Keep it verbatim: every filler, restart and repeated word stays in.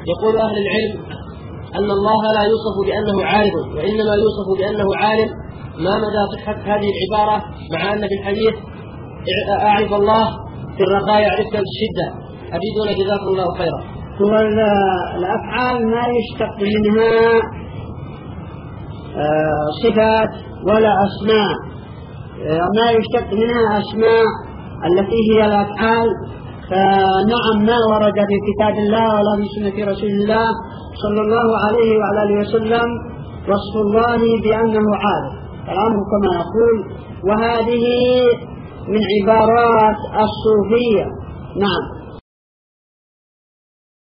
يقول أهل العلم أن الله لا يوصف بأنه عالم، وإنما يوصف بأنه عالم. ما مدى صحة هذه العبارة مع أن في الحديث أعرف الله في الرخاء يعرفك في الشدة؟ أفيدونا جزاكم الله خيرا. هو الأفعال ما يشتق منها صفات ولا أسماء، ما يشتق منها أسماء التي هي الأفعال، فنعم ما ورد في كتاب الله ولا في سنة رسول الله صلى الله عليه وعلى آله وسلم وصف الله بأنه عالم، كلامه كما يقول، وهذه من عبارات الصوفية. نعم.